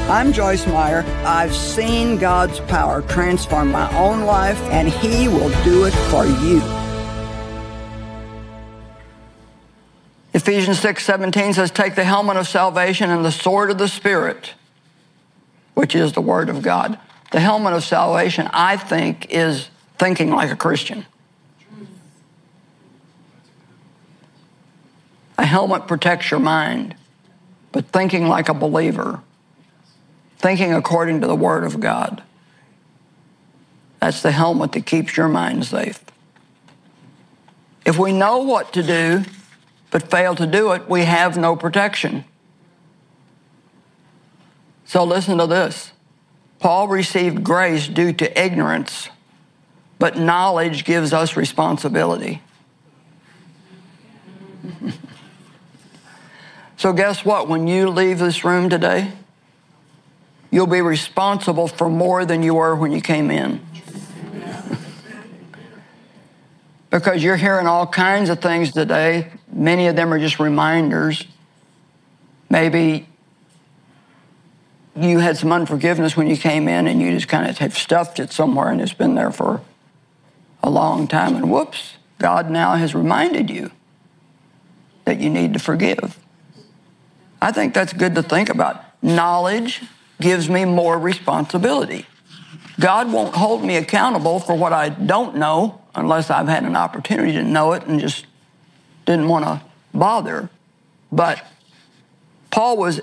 I'm Joyce Meyer. I've seen God's power transform my own life, and He will do it for you. Ephesians 6:17 says, take the helmet of salvation and the sword of the Spirit, which is the Word of God. The helmet of salvation, I think, is thinking like a Christian. A helmet protects your mind, but thinking like a believer, thinking according to the Word of God, that's the helmet that keeps your mind safe. If we know what to do, but fail to do it, we have no protection. So listen to this. Paul received grace due to ignorance, but knowledge gives us responsibility. So guess what? When you leave this room today, you'll be responsible for more than you were when you came in. Because you're hearing all kinds of things today. Many of them are just reminders. Maybe you had some unforgiveness when you came in and you just kind of have stuffed it somewhere and it's been there for a long time. And whoops, God now has reminded you that you need to forgive. I think that's good to think about. Knowledge gives me more responsibility. God won't hold me accountable for what I don't know unless I've had an opportunity to know it and just didn't want to bother. But Paul was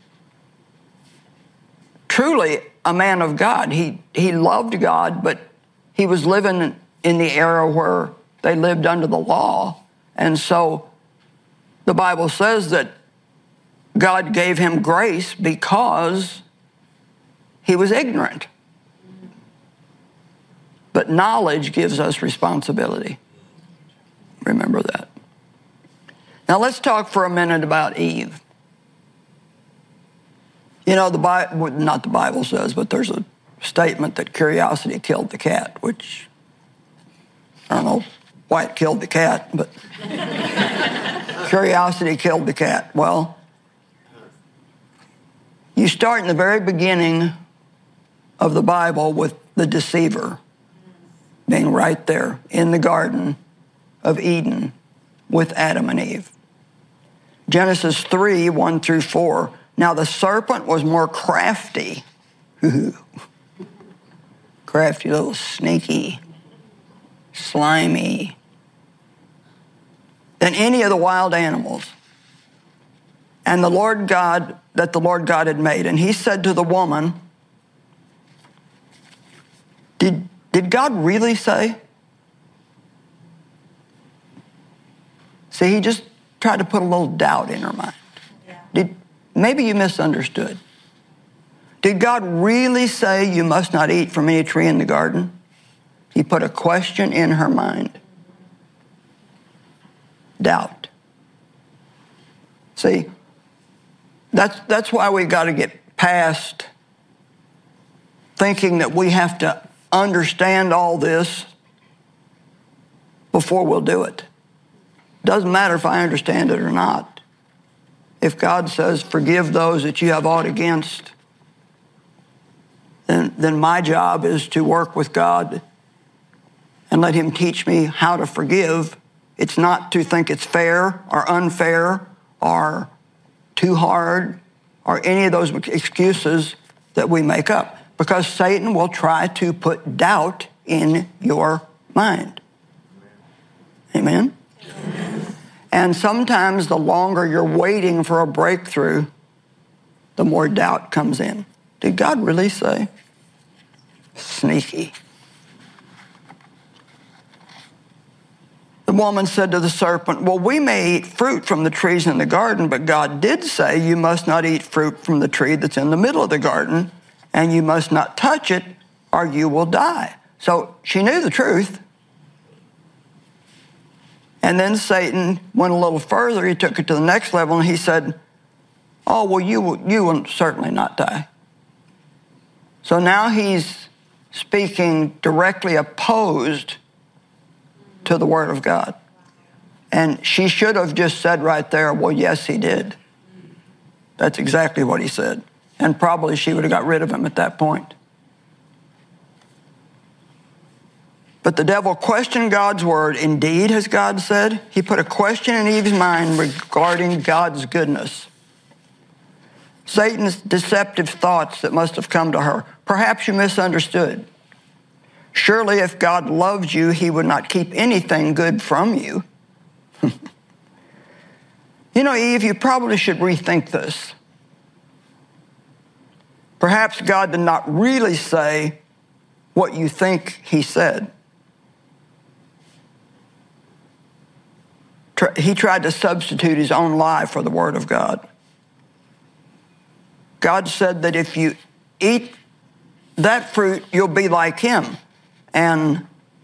truly a man of God. He loved God, but he was living in the era where they lived under the law. And so the Bible says that God gave him grace because he was ignorant. But knowledge gives us responsibility. Remember that. Now let's talk for a minute about Eve. You know, not the Bible says, but there's a statement that curiosity killed the cat, which I don't know why it killed the cat, but curiosity killed the cat. Well, you start in the very beginning of the Bible with the deceiver being right there in the Garden of Eden with Adam and Eve. Genesis 3:1-4. Now the serpent was more crafty. Crafty, little sneaky, slimy, than any of the wild animals. And the Lord God had made. And he said to the woman, Did God really say? See, he just tried to put a little doubt in her mind. Yeah. Maybe you misunderstood. Did God really say you must not eat from any tree in the garden? He put a question in her mind. Doubt. See, that's why we got to get past thinking that we have to understand all this before we'll do it. Doesn't matter if I understand it or not. If God says, forgive those that you have aught against, then my job is to work with God and let him teach me how to forgive. It's not to think it's fair or unfair or too hard or any of those excuses that we make up, because Satan will try to put doubt in your mind. Amen? Amen. And sometimes the longer you're waiting for a breakthrough, the more doubt comes in. Did God really say? Sneaky. The woman said to the serpent, well, we may eat fruit from the trees in the garden, but God did say you must not eat fruit from the tree that's in the middle of the garden, and you must not touch it or you will die. So she knew the truth. And then Satan went a little further. He took it to the next level and he said, oh, well, you will certainly not die. So now he's speaking directly opposed to the Word of God. And she should have just said right there, well, yes, he did. That's exactly what he said. And probably she would have got rid of him at that point. But the devil questioned God's word. Indeed, has God said? He put a question in Eve's mind regarding God's goodness. Satan's deceptive thoughts that must have come to her. Perhaps you misunderstood. Surely if God loved you, he would not keep anything good from you. You know, Eve, you probably should rethink this. Perhaps God did not really say what you think he said. He tried to substitute his own lie for the word of God. God said that if you eat that fruit, you'll be like him. And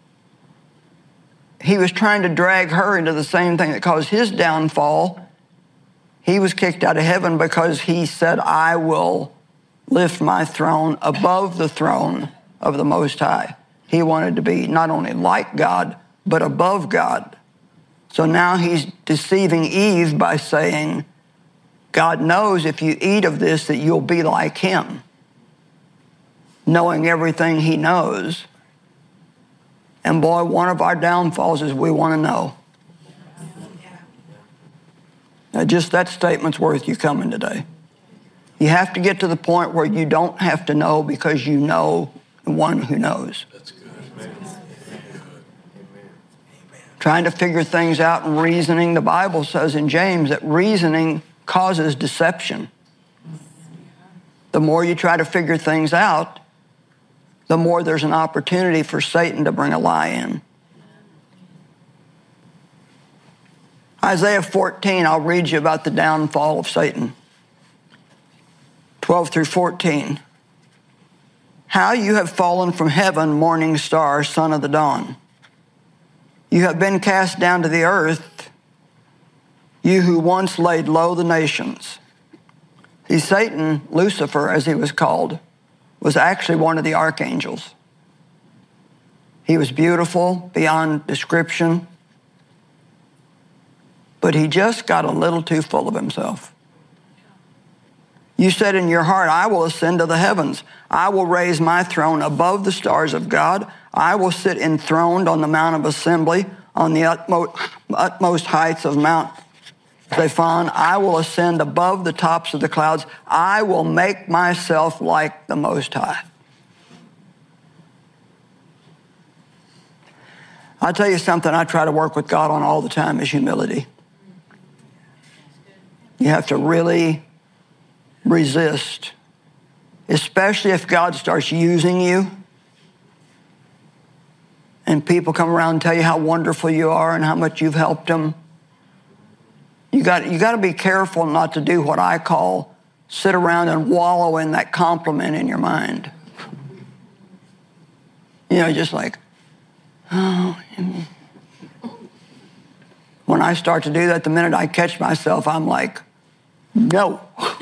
he was trying to drag her into the same thing that caused his downfall. He was kicked out of heaven because he said, I will lift my throne above the throne of the Most High. He wanted to be not only like God, but above God. So now he's deceiving Eve by saying, God knows if you eat of this that you'll be like him, knowing everything he knows. And boy, one of our downfalls is we want to know. Now, just that statement's worth you coming today. You have to get to the point where you don't have to know because you know the one who knows. That's good. Trying to figure things out and reasoning. The Bible says in James that reasoning causes deception. The more you try to figure things out, the more there's an opportunity for Satan to bring a lie in. Isaiah 14, I'll read you about the downfall of Satan. 12 through 14. How you have fallen from heaven, morning star, son of the dawn. You have been cast down to the earth, you who once laid low the nations. See, Satan, Lucifer, as he was called, was actually one of the archangels. He was beautiful beyond description, but he just got a little too full of himself. You said in your heart, I will ascend to the heavens. I will raise my throne above the stars of God. I will sit enthroned on the Mount of Assembly, on the utmost heights of Mount Zaphon. I will ascend above the tops of the clouds. I will make myself like the Most High. I'll tell you something I try to work with God on all the time is humility. You have to really resist, especially if God starts using you and people come around and tell you how wonderful you are and how much you've helped them. You got to be careful not to do what I call sit around and wallow in that compliment in your mind. You know, just like, oh. When I start to do that, the minute I catch myself, I'm like, no.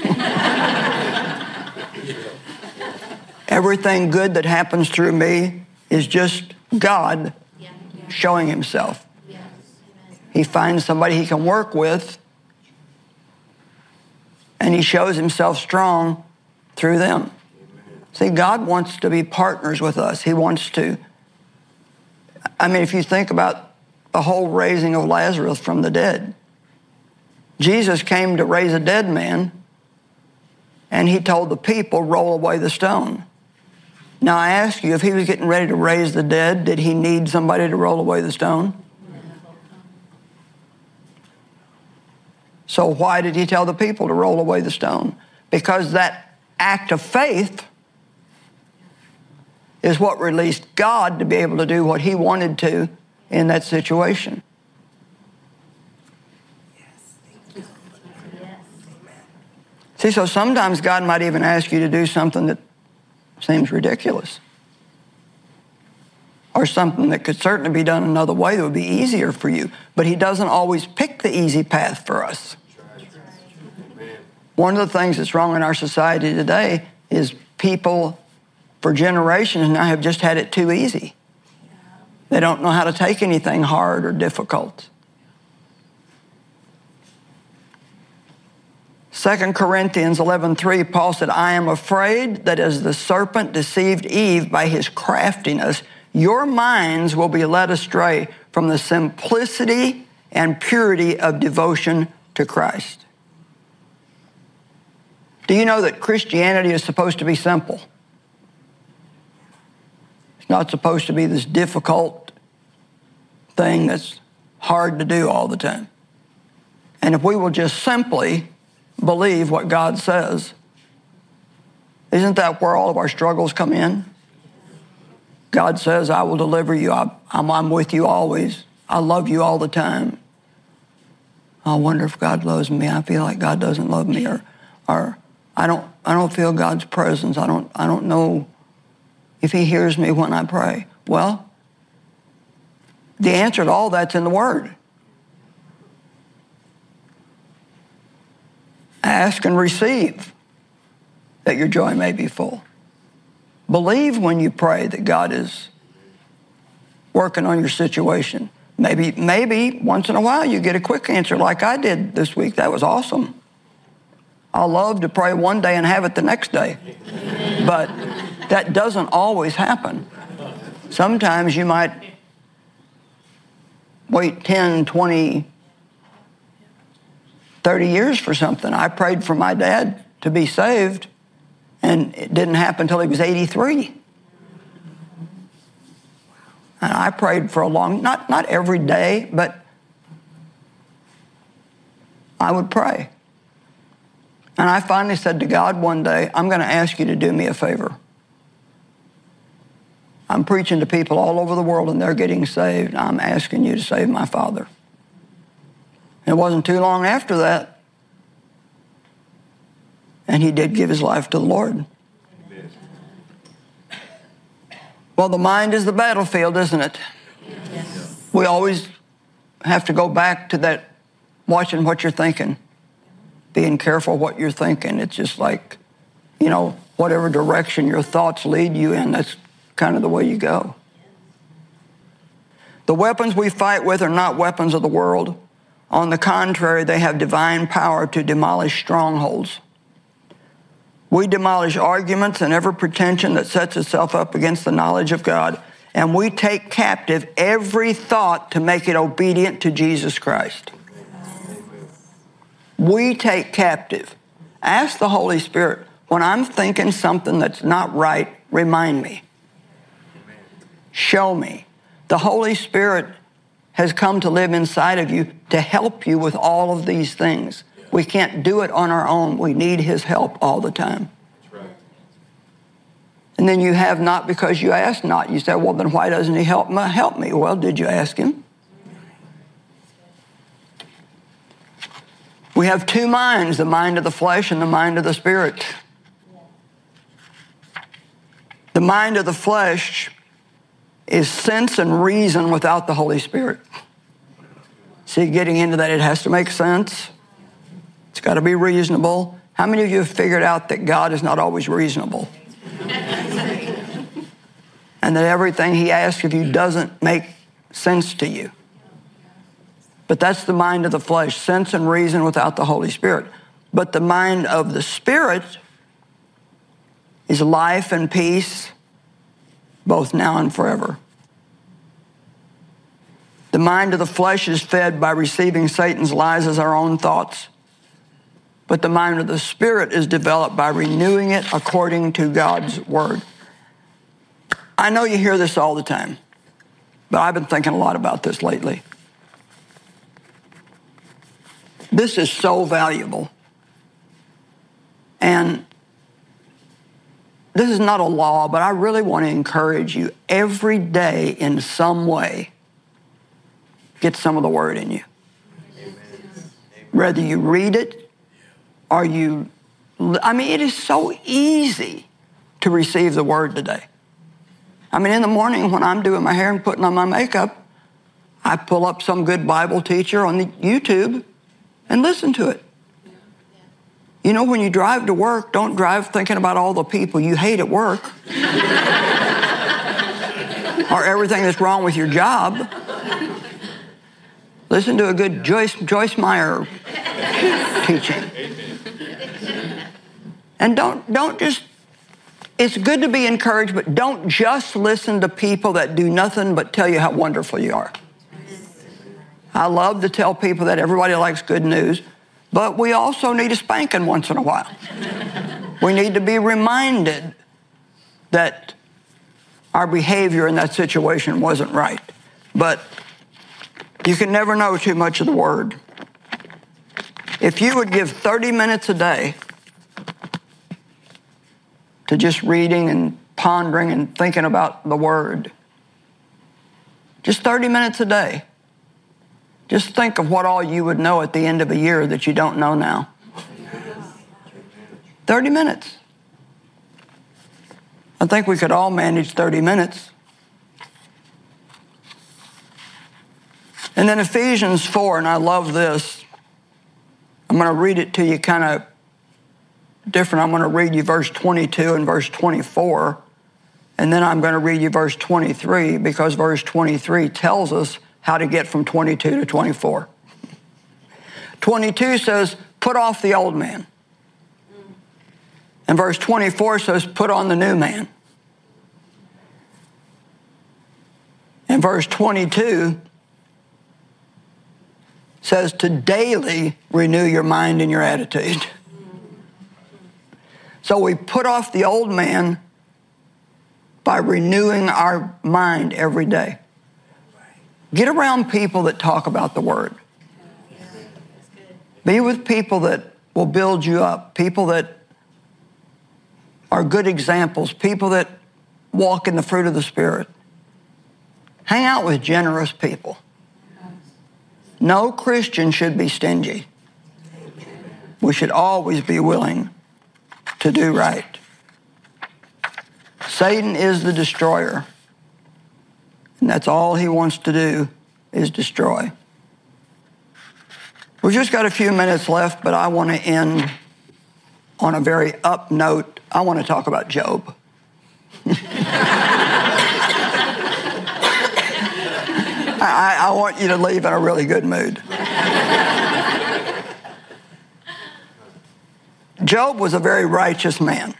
Everything good that happens through me is just God showing himself. He finds somebody he can work with, and he shows himself strong through them. See, God wants to be partners with us. He wants to. I mean, if you think about the whole raising of Lazarus from the dead, Jesus came to raise a dead man, and he told the people, roll away the stone. Now, I ask you, if he was getting ready to raise the dead, did he need somebody to roll away the stone? So why did he tell the people to roll away the stone? Because that act of faith is what released God to be able to do what he wanted to in that situation. See, so sometimes God might even ask you to do something that seems ridiculous, or something that could certainly be done another way that would be easier for you. But he doesn't always pick the easy path for us. One of the things that's wrong in our society today is people for generations now have just had it too easy. They don't know how to take anything hard or difficult. 2 Corinthians 11:3, Paul said, I am afraid that as the serpent deceived Eve by his craftiness, your minds will be led astray from the simplicity and purity of devotion to Christ. Do you know that Christianity is supposed to be simple? It's not supposed to be this difficult thing that's hard to do all the time. And if we will just simply believe what God says, isn't that where all of our struggles come in? God says, I will deliver you. I'm with you always. I love you all the time. I wonder if God loves me. I feel like God doesn't love me, or I don't feel God's presence. I don't know if he hears me when I pray. Well, the answer to all that's in the Word. Ask and receive, that your joy may be full. Believe when you pray that God is working on your situation. Maybe once in a while you get a quick answer like I did this week. That was awesome. I love to pray one day and have it the next day. But that doesn't always happen. Sometimes you might wait 10, 20, 30 years for something. I prayed for my dad to be saved, and it didn't happen until he was 83. And I prayed for a long, not every day, but I would pray. And I finally said to God one day, I'm going to ask you to do me a favor. I'm preaching to people all over the world and they're getting saved. I'm asking you to save my father. It wasn't too long after that, and he did give his life to the Lord. Amen. Well, the mind is the battlefield, isn't it? Yes. We always have to go back to that, watching what you're thinking, being careful what you're thinking. It's just like, whatever direction your thoughts lead you in, that's kind of the way you go. The weapons we fight with are not weapons of the world. On the contrary, they have divine power to demolish strongholds. We demolish arguments and every pretension that sets itself up against the knowledge of God, and we take captive every thought to make it obedient to Jesus Christ. We take captive. Ask the Holy Spirit, when I'm thinking something that's not right, remind me. Show me. The Holy Spirit has come to live inside of you to help you with all of these things. We can't do it on our own. We need his help all the time. That's right. And then you have not because you ask not. You say, well, then why doesn't he help me? Well, did you ask him? We have two minds, the mind of the flesh and the mind of the spirit. The mind of the flesh is sense and reason without the Holy Spirit. See, getting into that, it has to make sense. It's got to be reasonable. How many of you have figured out that God is not always reasonable? And that everything he asks of you doesn't make sense to you? But that's the mind of the flesh, sense and reason without the Holy Spirit. But the mind of the Spirit is life and peace, both now and forever. The mind of the flesh is fed by receiving Satan's lies as our own thoughts. But the mind of the Spirit is developed by renewing it according to God's Word. I know you hear this all the time, but I've been thinking a lot about this lately. This is so valuable. And this is not a law, but I really want to encourage you every day in some way, get some of the Word in you. Amen. Whether you read it or it is so easy to receive the Word today. In the morning when I'm doing my hair and putting on my makeup, I pull up some good Bible teacher on the YouTube and listen to it. When you drive to work, don't drive thinking about all the people you hate at work or everything that's wrong with your job. Listen to a good Joyce Meyer teaching. And don't just, it's good to be encouraged, but don't just listen to people that do nothing but tell you how wonderful you are. I love to tell people that everybody likes good news, but we also need a spanking once in a while. We need to be reminded that our behavior in that situation wasn't right. But you can never know too much of the Word. If you would give 30 minutes a day to just reading and pondering and thinking about the Word, just 30 minutes a day, just think of what all you would know at the end of a year that you don't know now. 30 minutes. I think we could all manage 30 minutes. And then Ephesians 4, and I love this. I'm going to read it to you kind of different. I'm going to read you verse 22 and verse 24. And then I'm going to read you verse 23 because verse 23 tells us how to get from 22 to 24. 22 says, put off the old man. And verse 24 says, put on the new man. And verse 22 says to daily renew your mind and your attitude. So we put off the old man by renewing our mind every day. Get around people that talk about the Word. Be with people that will build you up, people that are good examples, people that walk in the fruit of the Spirit. Hang out with generous people. No Christian should be stingy. We should always be willing to do right. Satan is the destroyer. And that's all he wants to do is destroy. We've just got a few minutes left, but I want to end on a very up note. I want to talk about Job. I want you to leave in a really good mood. Job was a very righteous man.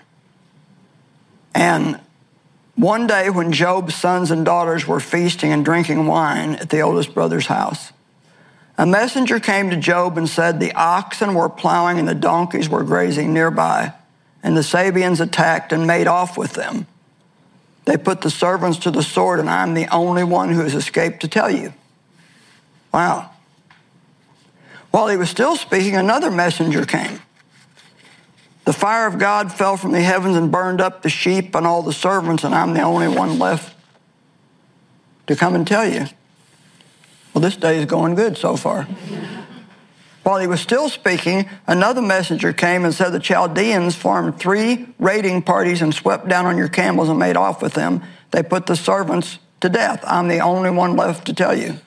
And one day when Job's sons and daughters were feasting and drinking wine at the oldest brother's house, a messenger came to Job and said, the oxen were plowing and the donkeys were grazing nearby, and the Sabeans attacked and made off with them. They put the servants to the sword, and I'm the only one who has escaped to tell you. Wow. While he was still speaking, another messenger came. The fire of God fell from the heavens and burned up the sheep and all the servants, and I'm the only one left to come and tell you. Well, this day is going good so far. While he was still speaking, another messenger came and said the Chaldeans formed 3 raiding parties and swept down on your camels and made off with them. They put the servants to death. I'm the only one left to tell you.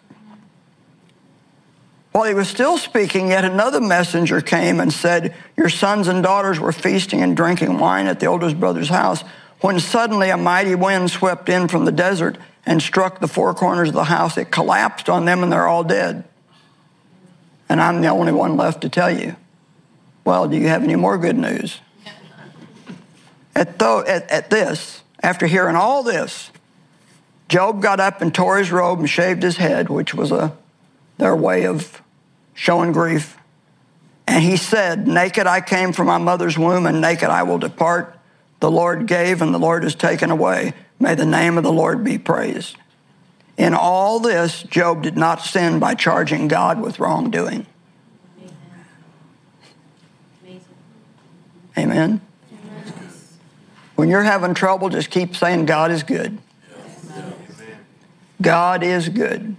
While he was still speaking, yet another messenger came and said, your sons and daughters were feasting and drinking wine at the oldest brother's house, when suddenly a mighty wind swept in from the desert and struck the 4 corners of the house. It collapsed on them and they're all dead. And I'm the only one left to tell you. Well, do you have any more good news? At this, after hearing all this, Job got up and tore his robe and shaved his head, which was their way of showing grief. And he said, naked I came from my mother's womb, and naked I will depart. The Lord gave, and the Lord has taken away. May the name of the Lord be praised. In all this, Job did not sin by charging God with wrongdoing. Amen. When you're having trouble, just keep saying God is good. God is good.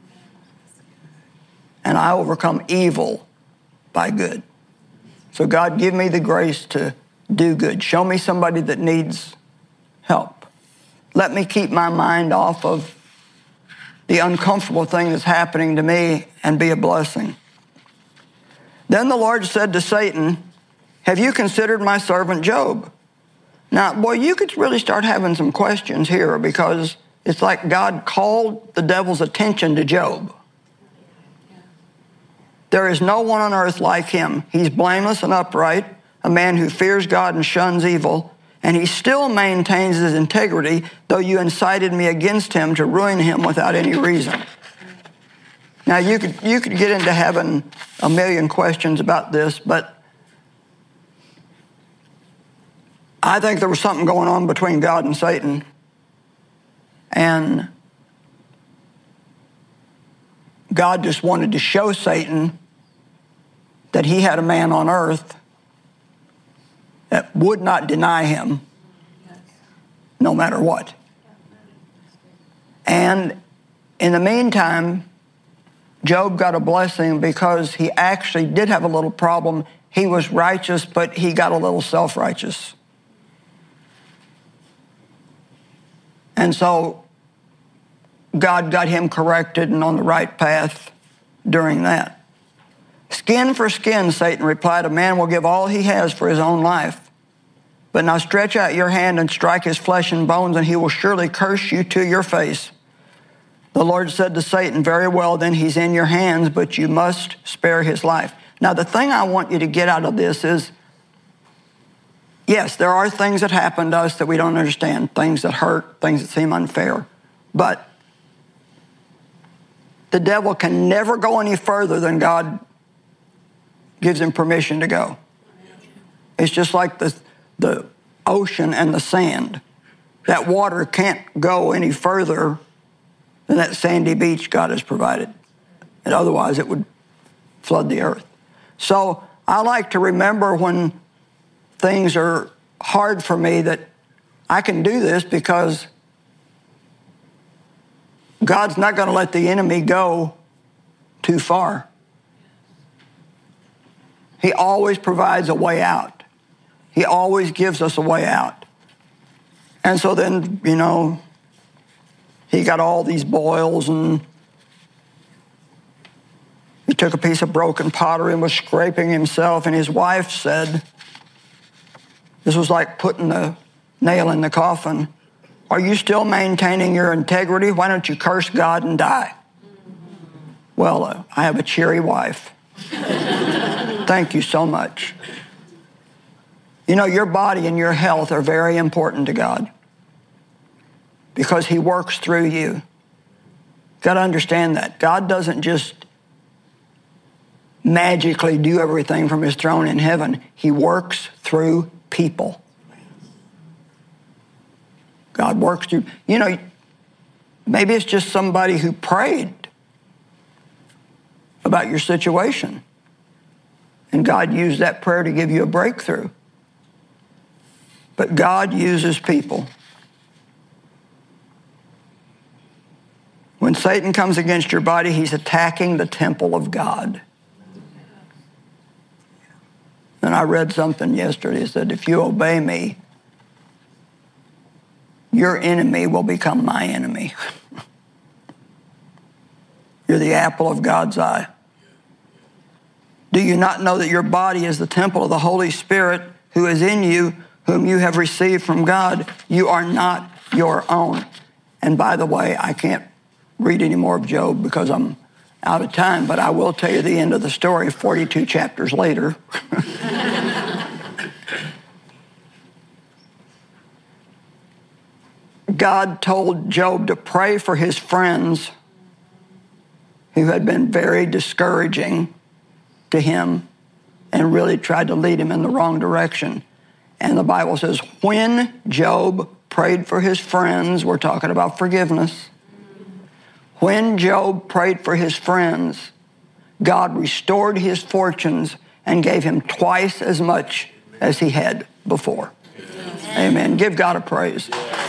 And I overcome evil by good. So God, give me the grace to do good. Show me somebody that needs help. Let me keep my mind off of the uncomfortable thing that's happening to me and be a blessing. Then the Lord said to Satan, have you considered my servant Job? Now, boy, you could really start having some questions here, because it's like God called the devil's attention to Job. There is no one on earth like him. He's blameless and upright, a man who fears God and shuns evil, and he still maintains his integrity, though you incited me against him to ruin him without any reason. Now, you could get into having a million questions about this, but I think there was something going on between God and Satan. And God just wanted to show Satan that he had a man on earth that would not deny him no matter what. And in the meantime, Job got a blessing because he actually did have a little problem. He was righteous, but he got a little self-righteous. And so God got him corrected and on the right path during that. Skin for skin, Satan replied, a man will give all he has for his own life. But now stretch out your hand and strike his flesh and bones, and he will surely curse you to your face. The Lord said to Satan, very well, then he's in your hands, but you must spare his life. Now, the thing I want you to get out of this is, yes, there are things that happen to us that we don't understand, things that hurt, things that seem unfair. But the devil can never go any further than God gives him permission to go. It's just like the ocean and the sand. That water can't go any further than that sandy beach God has provided. And otherwise it would flood the earth. So I like to remember when things are hard for me that I can do this because God's not going to let the enemy go too far. He always provides a way out. He always gives us a way out. And so then, he got all these boils, and he took a piece of broken pottery and was scraping himself, and his wife said, this was like putting the nail in the coffin, are you still maintaining your integrity? Why don't you curse God and die? Well, I have a cheery wife. Thank you so much. Your body and your health are very important to God because he works through you. You've got to understand that. God doesn't just magically do everything from his throne in heaven. He works through people. God works through, maybe it's just somebody who prayed about your situation. And God used that prayer to give you a breakthrough. But God uses people. When Satan comes against your body, he's attacking the temple of God. And I read something yesterday that said, if you obey me, your enemy will become my enemy. You're the apple of God's eye. Do you not know that your body is the temple of the Holy Spirit who is in you, whom you have received from God? You are not your own. And by the way, I can't read any more of Job because I'm out of time, but I will tell you the end of the story 42 chapters later. God told Job to pray for his friends who had been very discouraging to him and really tried to lead him in the wrong direction. And the Bible says, when Job prayed for his friends, we're talking about forgiveness. When Job prayed for his friends, God restored his fortunes and gave him twice as much as he had before. Amen. Give God a praise.